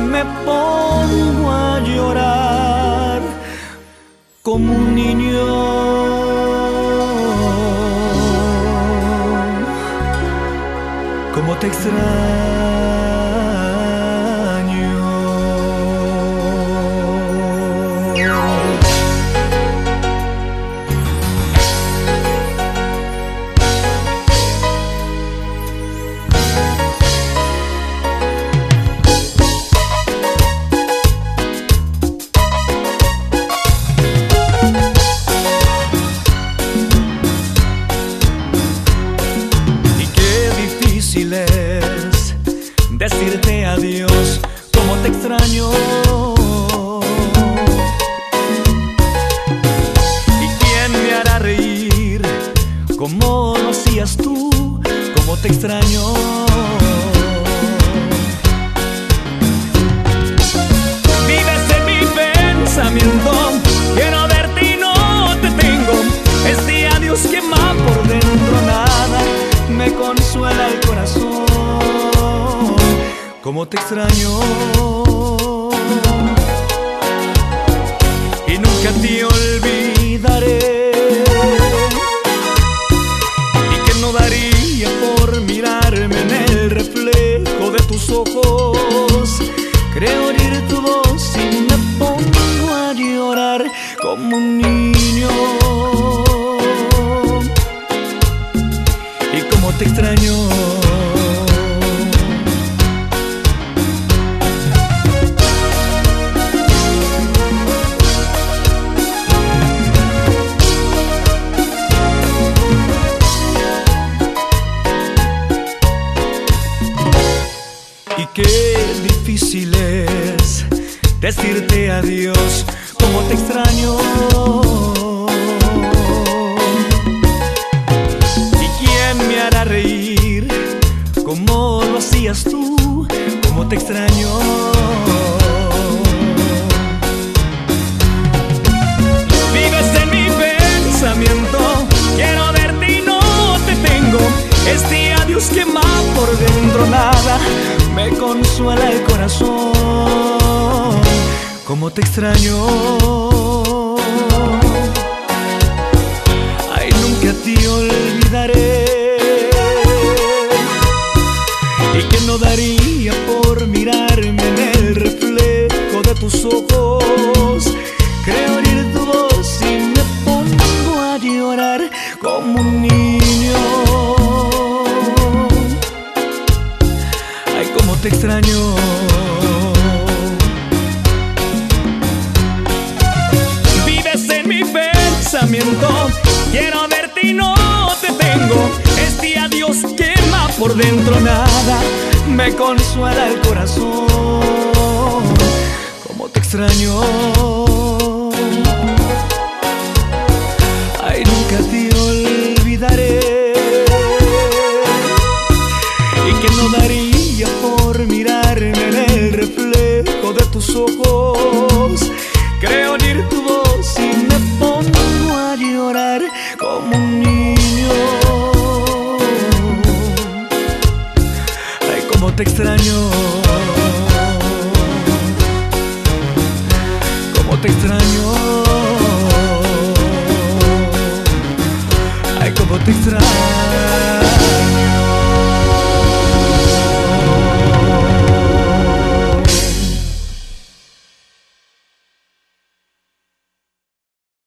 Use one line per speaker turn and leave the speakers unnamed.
me pongo a llorar como un niño. Como te extraño. Decirte adiós, como te extraño. ¿Y quién me hará reír como lo hacías tú? Como te extraño. Vives en mi pensamiento, quiero verte y no te tengo. Este adiós quema por dentro, nada me consuela el corazón. Como te extraño. Y nunca te olvidaré. Y que no daría por mirarme en el reflejo de tus ojos. Creo oír tu voz y me pongo a llorar como un niño. Y como te extraño. Y qué difícil es decirte adiós, como te extraño. ¿Y quién me hará reír como lo hacías tú? Como te extraño. Vives en mi pensamiento, quiero verte y no te tengo. Este adiós quema por dentro, nada me consuela el corazón. Como te extraño. Ay, nunca te olvidaré. Y que no daría por mirarme en el reflejo de tus ojos. Creo oír tu voz y me pongo a llorar como un niño. Ay, como te extraño. Vives en mi pensamiento, quiero verte y no te tengo. Este adiós quema por dentro, nada me consuela el corazón. Como te extraño. Ay, nunca te olvidaré. Y que no daría por mirarme en el reflejo de tus ojos. Creo oír tu voz y me pongo a llorar como un niño. Ay, como te extraño. Como te extraño. Ay, como te extraño.